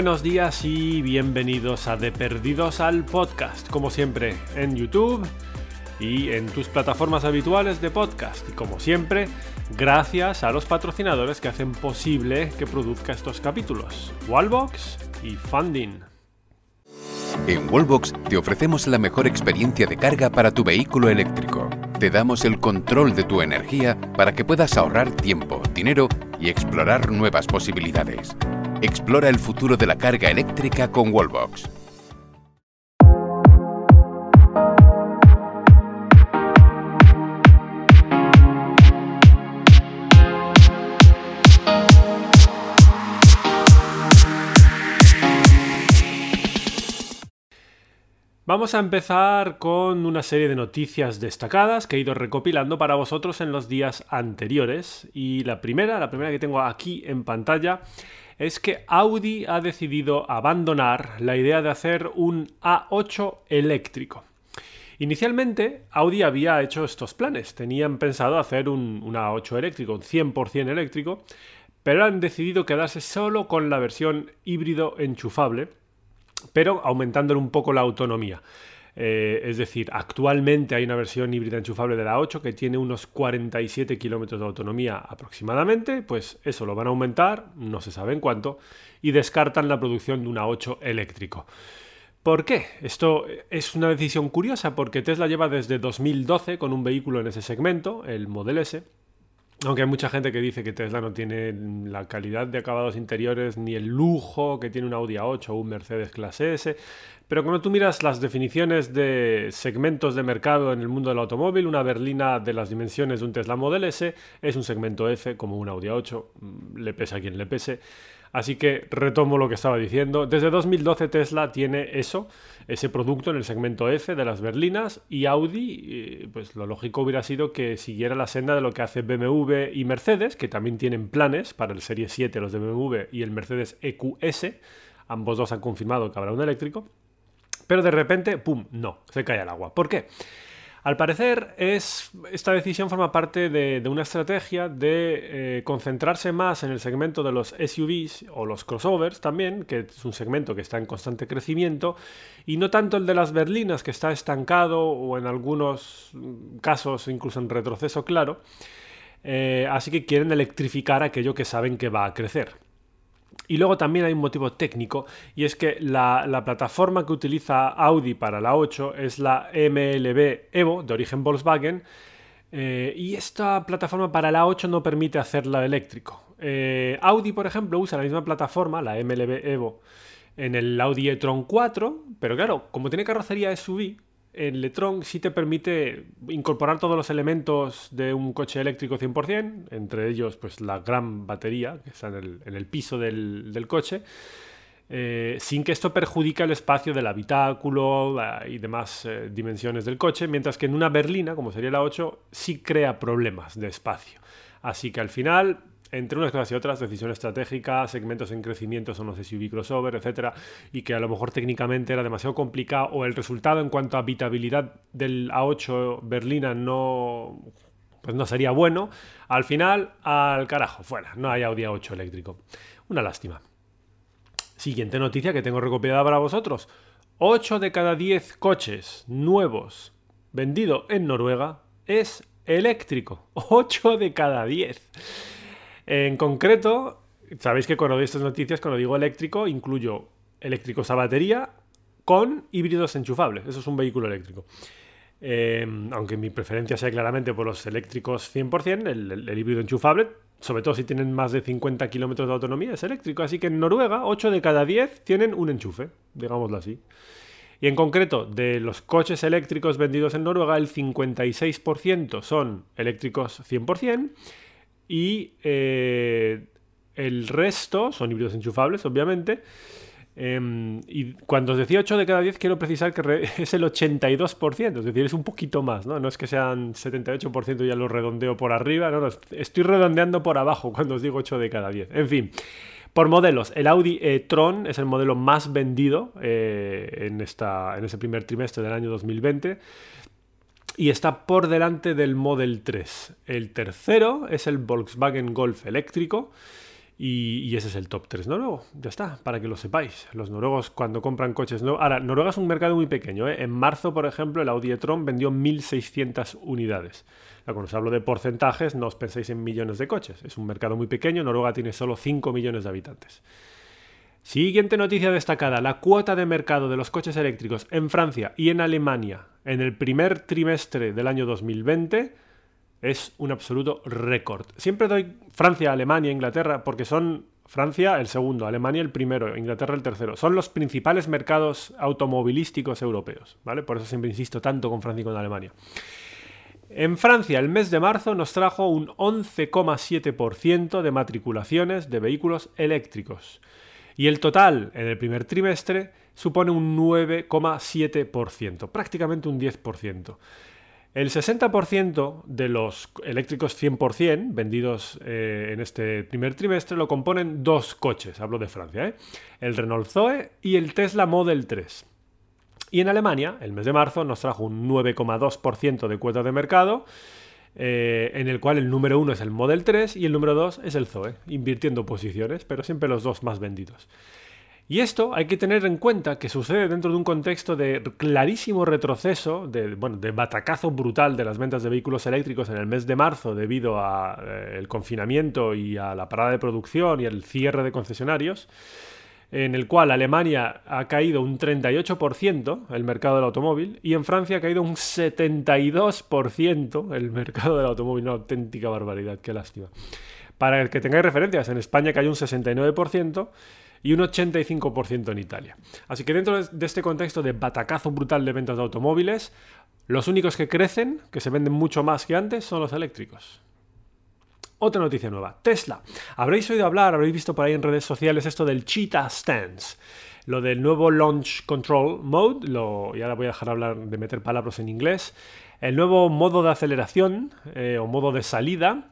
buenos días y bienvenidos a De Perdidos al Podcast, como siempre en YouTube y en tus plataformas habituales de podcast. Y como siempre, gracias a los patrocinadores que hacen posible que produzca estos capítulos, Wallbox y Funding. En Wallbox te ofrecemos la mejor experiencia de carga para tu vehículo eléctrico. Te damos el control de tu energía para que puedas ahorrar tiempo, dinero y explorar nuevas posibilidades. Explora el futuro de la carga eléctrica con Wallbox. Vamos a empezar con una serie de noticias destacadas que he ido recopilando para vosotros en los días anteriores. Y la primera que tengo aquí en pantalla es que Audi ha decidido abandonar la idea de hacer un A8 eléctrico. Inicialmente, Audi había hecho estos planes. Tenían pensado hacer un A8 eléctrico, un 100% eléctrico, pero han decidido quedarse solo con la versión híbrido enchufable, pero aumentándole un poco la autonomía. Es decir, actualmente hay una versión híbrida enchufable de la A8 que tiene unos 47 kilómetros de autonomía aproximadamente, pues eso lo van a aumentar, no se sabe en cuánto, y descartan la producción de un A8 eléctrico. ¿Por qué? Esto es una decisión curiosa porque Tesla lleva desde 2012 con un vehículo en ese segmento, el Model S, aunque hay mucha gente que dice que Tesla no tiene la calidad de acabados interiores ni el lujo que tiene un Audi A8 o un Mercedes Clase S, pero cuando tú miras las definiciones de segmentos de mercado en el mundo del automóvil, una berlina de las dimensiones de un Tesla Model S es un segmento F como un Audi A8, le pese a quien le pese. Así que retomo lo que estaba diciendo. Desde 2012 Tesla tiene ese producto en el segmento F de las berlinas, y Audi, pues lo lógico hubiera sido que siguiera la senda de lo que hace BMW y Mercedes, que también tienen planes para el Serie 7, los de BMW y el Mercedes EQS. Ambos dos han confirmado que habrá un eléctrico. Pero de repente, ¡pum!, no, se cae al agua. ¿Por qué? Al parecer, esta decisión forma parte de una estrategia de concentrarse más en el segmento de los SUVs o los crossovers también, que es un segmento que está en constante crecimiento, y no tanto el de las berlinas, que está estancado o en algunos casos incluso en retroceso claro. Así que quieren electrificar aquello que saben que va a crecer. Y luego también hay un motivo técnico, y es que la plataforma que utiliza Audi para la 8 es la MLB Evo, de origen Volkswagen, y esta plataforma para la 8 no permite hacerla eléctrico. Audi, por ejemplo, usa la misma plataforma, la MLB Evo, en el Audi e-tron 4, pero claro, como tiene carrocería SUV, el e-tron sí te permite incorporar todos los elementos de un coche eléctrico 100%, entre ellos pues la gran batería que está en el piso del coche, sin que esto perjudique el espacio del habitáculo y demás dimensiones del coche, mientras que en una berlina, como sería la 8, sí crea problemas de espacio. Así que al final, entre unas cosas y otras, decisión estratégica, segmentos en crecimiento son los SUV crossover, etcétera, y que a lo mejor técnicamente era demasiado complicado, o el resultado en cuanto a habitabilidad del A8 berlina no sería bueno. Al final, al carajo, fuera, no hay Audi A8 eléctrico. Una lástima. Siguiente noticia que tengo recopilada para vosotros. 8 de cada 10 coches nuevos vendidos en Noruega es eléctrico. 8 de cada 10. En concreto, sabéis que cuando doy estas noticias, cuando digo eléctrico, incluyo eléctricos a batería con híbridos enchufables. Eso es un vehículo eléctrico. Aunque mi preferencia sea claramente por los eléctricos 100%, el híbrido enchufable, sobre todo si tienen más de 50 kilómetros de autonomía, es eléctrico. Así que en Noruega, 8 de cada 10 tienen un enchufe, digámoslo así. Y en concreto, de los coches eléctricos vendidos en Noruega, el 56% son eléctricos 100%, y el resto son híbridos enchufables, obviamente. Y cuando os decía 8 de cada 10, quiero precisar que es el 82%, es decir, es un poquito más, ¿no? No es que sean 78%, ya lo redondeo por arriba, no, estoy redondeando por abajo cuando os digo 8 de cada 10. En fin, por modelos, el Audi e-tron es el modelo más vendido en ese primer trimestre del año 2020. Y está por delante del Model 3. El tercero es el Volkswagen Golf eléctrico. Y ese es el top 3 noruego. Ya está, para que lo sepáis. Los noruegos cuando compran coches nuevos... Ahora, Noruega es un mercado muy pequeño, ¿eh? En marzo, por ejemplo, el Audi e-tron vendió 1.600 unidades. Cuando os hablo de porcentajes, no os penséis en millones de coches. Es un mercado muy pequeño. Noruega tiene solo 5 millones de habitantes. Siguiente noticia destacada. La cuota de mercado de los coches eléctricos en Francia y en Alemania en el primer trimestre del año 2020... es un absoluto récord. Siempre doy Francia, Alemania, Inglaterra, porque son Francia el segundo, Alemania el primero, Inglaterra el tercero. Son los principales mercados automovilísticos europeos, ¿vale? Por eso siempre insisto tanto con Francia y con Alemania. En Francia, el mes de marzo nos trajo un 11,7% de matriculaciones de vehículos eléctricos. Y el total en el primer trimestre supone un 9,7%, prácticamente un 10%. El 60% de los eléctricos 100% vendidos en este primer trimestre lo componen dos coches, hablo de Francia, el Renault Zoe y el Tesla Model 3. Y en Alemania, el mes de marzo, nos trajo un 9,2% de cuota de mercado, en el cual el número 1 es el Model 3 y el número 2 es el Zoe, invirtiendo posiciones, pero siempre los dos más vendidos. Y esto hay que tener en cuenta que sucede dentro de un contexto de clarísimo retroceso, de batacazo brutal de las ventas de vehículos eléctricos en el mes de marzo debido al confinamiento y a la parada de producción y al cierre de concesionarios, en el cual Alemania ha caído un 38% el mercado del automóvil y en Francia ha caído un 72% el mercado del automóvil. Una auténtica barbaridad, qué lástima. Para que tengáis referencias, en España cayó un 69%, y un 85% en Italia. Así que dentro de este contexto de batacazo brutal de ventas de automóviles, los únicos que crecen, que se venden mucho más que antes, son los eléctricos. Otra noticia nueva, Tesla. Habréis oído hablar, habréis visto por ahí en redes sociales esto del Cheetah Stance, lo del nuevo Launch Control Mode, y ahora voy a dejar hablar de meter palabras en inglés, el nuevo modo de aceleración o modo de salida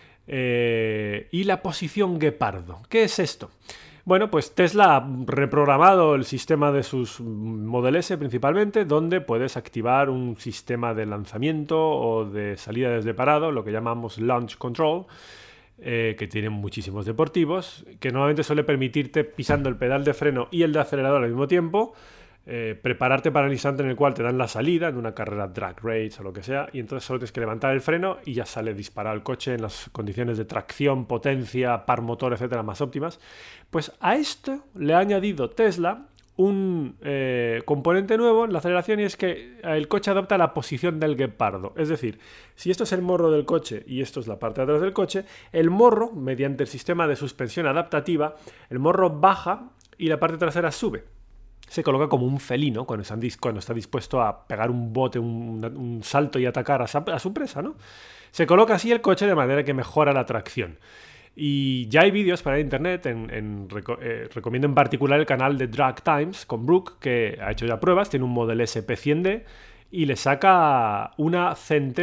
y la posición guepardo. ¿Qué es esto? Bueno, pues Tesla ha reprogramado el sistema de sus Model S principalmente, donde puedes activar un sistema de lanzamiento o de salida desde parado, lo que llamamos Launch Control, que tienen muchísimos deportivos, que normalmente suele permitirte, pisando el pedal de freno y el de acelerador al mismo tiempo, prepararte para el instante en el cual te dan la salida en una carrera drag race o lo que sea, y entonces solo tienes que levantar el freno y ya sale disparado el coche en las condiciones de tracción, potencia, par motor, etcétera, más óptimas. Pues a esto le ha añadido Tesla un componente nuevo en la aceleración, y es que el coche adopta la posición del guepardo. Es decir, si esto es el morro del coche y esto es la parte de atrás del coche, el morro, mediante el sistema de suspensión adaptativa, el morro baja y la parte trasera sube. Se coloca como un felino cuando está dispuesto a pegar un bote, un salto y atacar a su presa, ¿no? Se coloca así el coche de manera que mejora la tracción. Y ya hay vídeos para internet, recomiendo en particular el canal de Drag Times con Brooke, que ha hecho ya pruebas, tiene un Model S P100D y le saca eran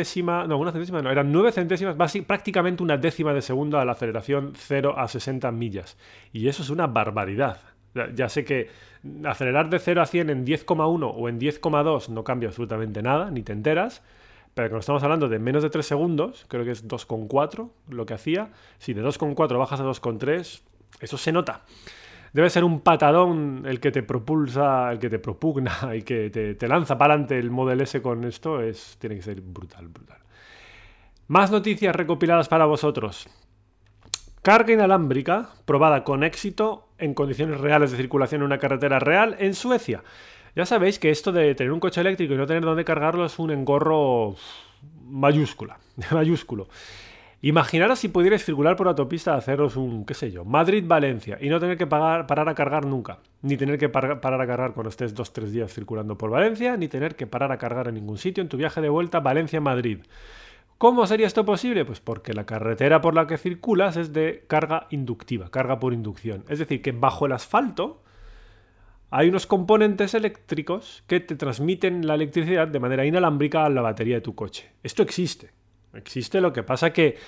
9 centésimas, prácticamente una décima de segundo a la aceleración 0 a 60 millas. Y eso es una barbaridad. Ya sé que acelerar de 0 a 100 en 10,1 o en 10,2 no cambia absolutamente nada, ni te enteras, pero cuando estamos hablando de menos de 3 segundos, creo que es 2,4 lo que hacía, si de 2,4 bajas a 2,3, eso se nota. Debe ser un patadón el que te propulsa, el que te propugna y que te lanza para adelante el Model S con esto, tiene que ser brutal. Más noticias recopiladas para vosotros. Carga inalámbrica probada con éxito en condiciones reales de circulación en una carretera real en Suecia. Ya sabéis que esto de tener un coche eléctrico y no tener dónde cargarlo es un engorro mayúsculo. Imaginaros si pudierais circular por autopista, haceros Madrid-Valencia y no tener que parar a cargar nunca. Ni tener que parar a cargar cuando estés 2-3 días circulando por Valencia, ni tener que parar a cargar en ningún sitio en tu viaje de vuelta Valencia-Madrid. ¿Cómo sería esto posible? Pues porque la carretera por la que circulas es de carga inductiva, carga por inducción. Es decir, que bajo el asfalto hay unos componentes eléctricos que te transmiten la electricidad de manera inalámbrica a la batería de tu coche. Esto existe. Lo que pasa que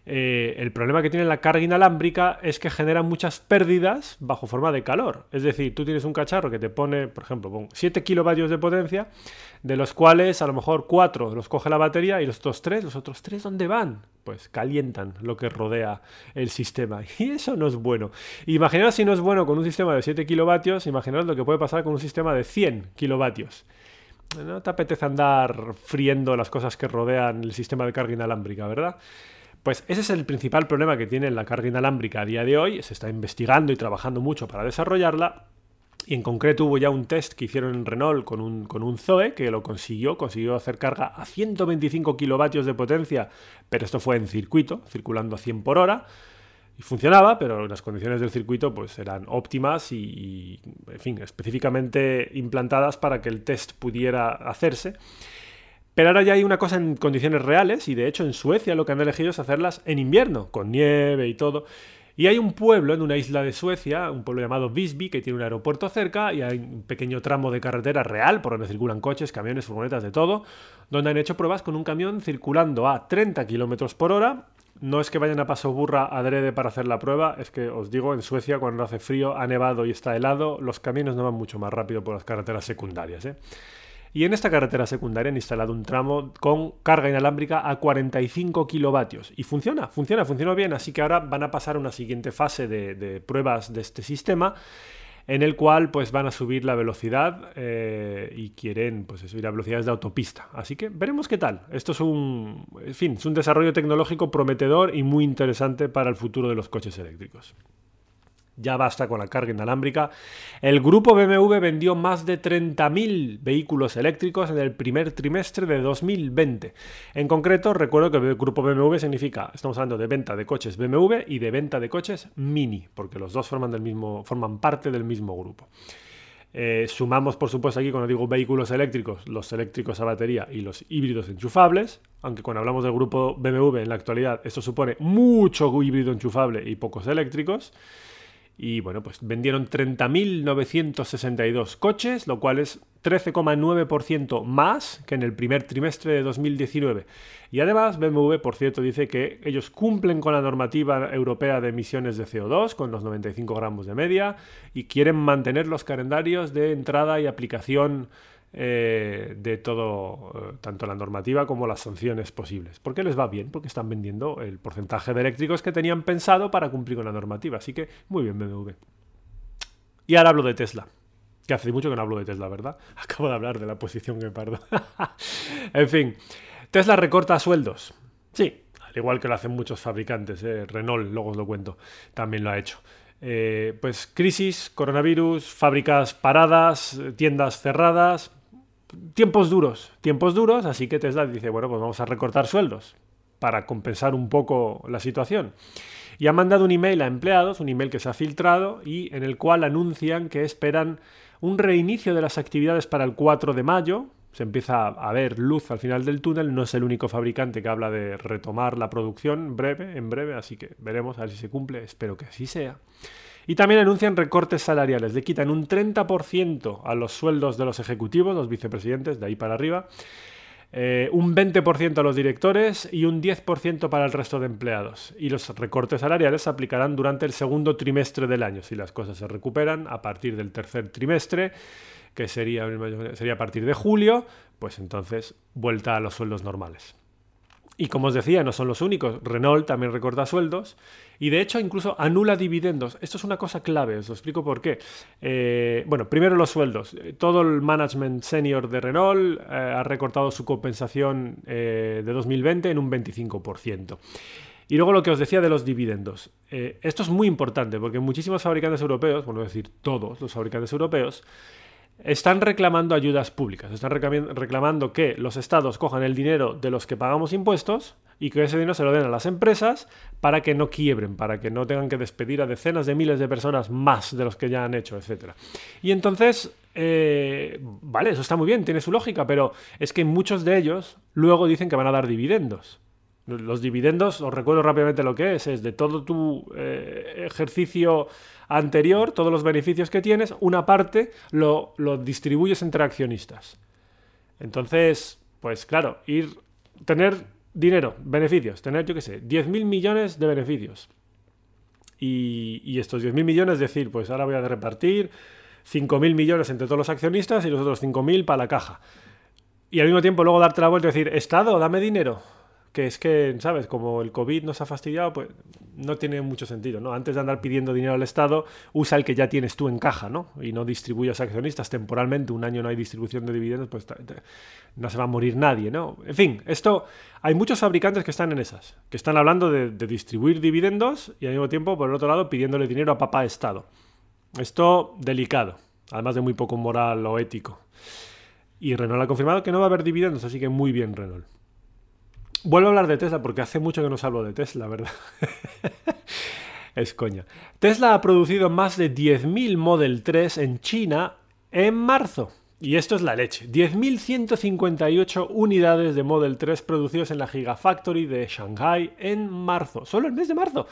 El problema que tiene la carga inalámbrica es que genera muchas pérdidas bajo forma de calor. Es decir, tú tienes un cacharro que te pone, por ejemplo, 7 kilovatios de potencia, de los cuales a lo mejor 4 los coge la batería y los otros 3, ¿dónde van? Pues calientan lo que rodea el sistema. Y eso no es bueno. Imaginaos si no es bueno con un sistema de 7 kilovatios, imaginaos lo que puede pasar con un sistema de 100 kilovatios. No te apetece andar friendo las cosas que rodean el sistema de carga inalámbrica, ¿verdad? Pues ese es el principal problema que tiene la carga inalámbrica a día de hoy. Se está investigando y trabajando mucho para desarrollarla. Y en concreto hubo ya un test que hicieron en Renault con un Zoe que lo consiguió hacer carga a 125 kilovatios de potencia, pero esto fue en circuito, circulando a 100 por hora. Y funcionaba, pero las condiciones del circuito pues eran óptimas y, en fin, específicamente implantadas para que el test pudiera hacerse. Pero ahora ya hay una cosa en condiciones reales y de hecho en Suecia lo que han elegido es hacerlas en invierno, con nieve y todo. Y hay un pueblo en una isla de Suecia, un pueblo llamado Visby, que tiene un aeropuerto cerca y hay un pequeño tramo de carretera real por donde circulan coches, camiones, furgonetas, de todo, donde han hecho pruebas con un camión circulando a 30 km por hora. No es que vayan a paso burra adrede para hacer la prueba, es que os digo, en Suecia cuando hace frío, ha nevado y está helado, los camiones no van mucho más rápido por las carreteras secundarias, ¿eh? Y en esta carretera secundaria han instalado un tramo con carga inalámbrica a 45 kilovatios. Y funciona bien. Así que ahora van a pasar a una siguiente fase de pruebas de este sistema, en el cual pues van a subir la velocidad y quieren pues subir a velocidades de autopista. Así que veremos qué tal. Esto es un desarrollo tecnológico prometedor y muy interesante para el futuro de los coches eléctricos. Ya basta con la carga inalámbrica. El grupo BMW vendió más de 30.000 vehículos eléctricos en el primer trimestre de 2020. En concreto, recuerdo que el grupo BMW estamos hablando de venta de coches BMW y de venta de coches Mini, porque los dos forman parte del mismo grupo. Sumamos, por supuesto, aquí cuando digo vehículos eléctricos, los eléctricos a batería y los híbridos enchufables, aunque cuando hablamos del grupo BMW en la actualidad, esto supone mucho híbrido enchufable y pocos eléctricos. Y bueno, pues vendieron 30.962 coches, lo cual es 13,9% más que en el primer trimestre de 2019. Y además BMW, por cierto, dice que ellos cumplen con la normativa europea de emisiones de CO2, con los 95 gramos de media, y quieren mantener los calendarios de entrada y aplicación de todo, tanto la normativa como las sanciones posibles. ¿Por qué les va bien? Porque están vendiendo el porcentaje de eléctricos que tenían pensado para cumplir con la normativa. Así que muy bien, BMW. Y ahora hablo de Tesla. Que hace mucho que no hablo de Tesla, ¿verdad? Acabo de hablar de la posición que pardo. En fin, Tesla recorta sueldos. Sí, al igual que lo hacen muchos fabricantes. Renault, luego os lo cuento, también lo ha hecho. Pues crisis, coronavirus, fábricas paradas, tiendas cerradas, tiempos duros, así que Tesla dice, bueno, pues vamos a recortar sueldos para compensar un poco la situación. Y ha mandado un email a empleados, un email que se ha filtrado y en el cual anuncian que esperan un reinicio de las actividades para el 4 de mayo. Se empieza a ver luz al final del túnel. No es el único fabricante que habla de retomar la producción en breve, así que veremos a ver si se cumple. Espero que así sea. Y también anuncian recortes salariales. Le quitan un 30% a los sueldos de los ejecutivos, los vicepresidentes, de ahí para arriba. Un 20% a los directores y un 10% para el resto de empleados. Y los recortes salariales se aplicarán durante el segundo trimestre del año. Si las cosas se recuperan a partir del tercer trimestre, que sería a partir de julio, pues entonces vuelta a los sueldos normales. Y como os decía, no son los únicos. Renault también recorta sueldos y de hecho incluso anula dividendos. Esto es una cosa clave, os lo explico por qué. Bueno, primero los sueldos. Todo el management senior de Renault ha recortado su compensación de 2020 en un 25%. Y luego lo que os decía de los dividendos. Esto es muy importante porque muchísimos fabricantes europeos, bueno, es decir, todos los fabricantes europeos, están reclamando ayudas públicas, están reclamando que los estados cojan el dinero de los que pagamos impuestos y que ese dinero se lo den a las empresas para que no quiebren, para que no tengan que despedir a decenas de miles de personas más de los que ya han hecho, etc. Y entonces, vale, eso está muy bien, tiene su lógica, pero es que muchos de ellos luego dicen que van a dar dividendos. Los dividendos, os recuerdo rápidamente lo que es de todo tu ejercicio anterior, todos los beneficios que tienes, una parte lo distribuyes entre accionistas. Entonces, pues claro, tener dinero, beneficios, tener, yo qué sé, 10.000 millones de beneficios. Y estos 10.000 millones, es decir, pues ahora voy a repartir 5.000 millones entre todos los accionistas y los otros 5.000 para la caja. Y al mismo tiempo luego darte la vuelta y decir, Estado, dame dinero. Que es que, ¿sabes? Como el COVID nos ha fastidiado, pues no tiene mucho sentido, ¿no? Antes de andar pidiendo dinero al Estado, usa el que ya tienes tú en caja, ¿no? Y no distribuyas a accionistas temporalmente. Un año no hay distribución de dividendos, pues no se va a morir nadie, ¿no? En fin, esto... Hay muchos fabricantes que están en esas, que están hablando de distribuir dividendos y al mismo tiempo, por el otro lado, pidiéndole dinero a papá Estado. Esto delicado, además de muy poco moral o ético. Y Renault ha confirmado que no va a haber dividendos, así que muy bien, Renault. Vuelvo a hablar de Tesla porque hace mucho que no os hablo de Tesla, ¿verdad? Es coña. Tesla ha producido más de 10.000 Model 3 en China en marzo. Y esto es la leche. 10.158 unidades de Model 3 producidos en la Gigafactory de Shanghai en marzo. Solo el mes de marzo.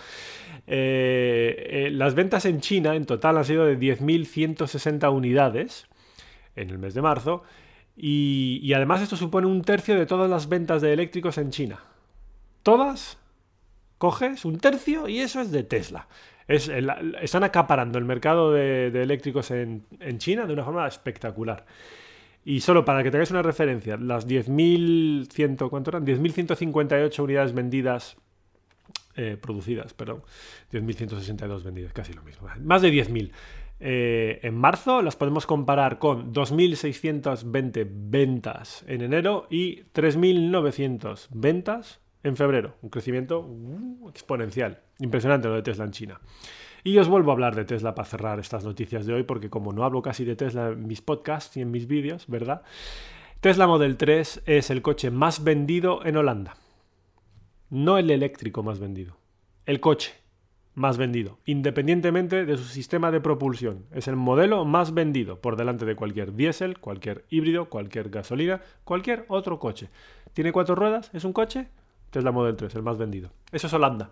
Las ventas en China en total han sido de 10.160 unidades en el mes de marzo. Y además esto supone 1/3 de todas las ventas de eléctricos en China. Todas, coges 1/3 y eso es de Tesla. Están acaparando el mercado de eléctricos en China de una forma espectacular. Y solo para que tengáis una referencia, las 10.100, ¿cuánto eran? 10.158 unidades vendidas, producidas, perdón. 10.162 vendidas, casi lo mismo. Más de 10.000. En marzo las podemos comparar con 2.620 ventas en enero y 3.900 ventas en febrero. Un crecimiento exponencial. Impresionante lo de Tesla en China. Y os vuelvo a hablar de Tesla para cerrar estas noticias de hoy, porque como no hablo casi de Tesla en mis podcasts y en mis vídeos, ¿verdad? Tesla Model 3 es el coche más vendido en Holanda. No el eléctrico más vendido. El coche más vendido, independientemente de su sistema de propulsión. Es el modelo más vendido por delante de cualquier diésel, cualquier híbrido, cualquier gasolina, cualquier otro coche. ¿Tiene 4 ruedas? ¿Es un coche? Tesla Model 3, el más vendido. Eso es Holanda.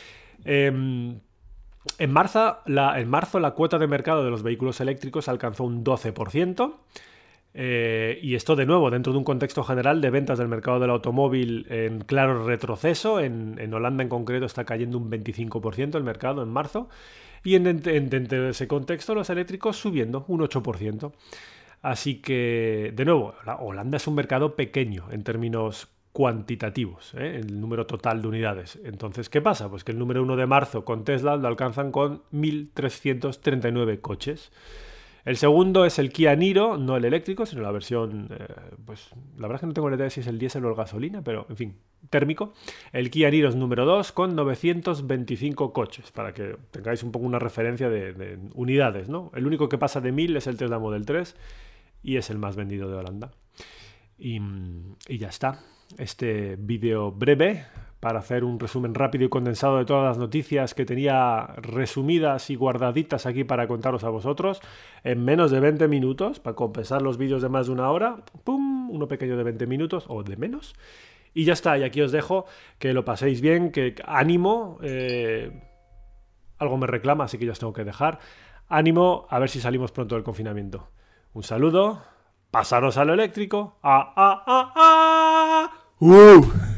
En marzo, la cuota de mercado de los vehículos eléctricos alcanzó un 12%. Y esto de nuevo dentro de un contexto general de ventas del mercado del automóvil en claro retroceso. En Holanda en concreto está cayendo un 25% el mercado en marzo, y dentro de ese contexto los eléctricos subiendo un 8%. Así que de nuevo, Holanda es un mercado pequeño en términos cuantitativos, el número total de unidades. Entonces, ¿qué pasa? Pues que el número 1 de marzo con Tesla lo alcanzan con 1.339 coches. El segundo es el Kia Niro, no el eléctrico, sino la versión, pues la verdad es que no tengo la idea de si es el diésel o el gasolina, pero en fin, térmico. El Kia Niro es número 2 con 925 coches, para que tengáis un poco una referencia de unidades, ¿no? El único que pasa de 1.000 es el Tesla Model 3 y es el más vendido de Holanda. Y ya está. Este vídeo breve para hacer un resumen rápido y condensado de todas las noticias que tenía resumidas y guardaditas aquí para contaros a vosotros en menos de 20 minutos, para compensar los vídeos de más de una hora. ¡Pum! Uno pequeño de 20 minutos o de menos. Y ya está, y aquí os dejo, que lo paséis bien, que ánimo, algo me reclama, así que ya os tengo que dejar. Ánimo, a ver si salimos pronto del confinamiento. Un saludo, pasaros a lo eléctrico. ¡Wow!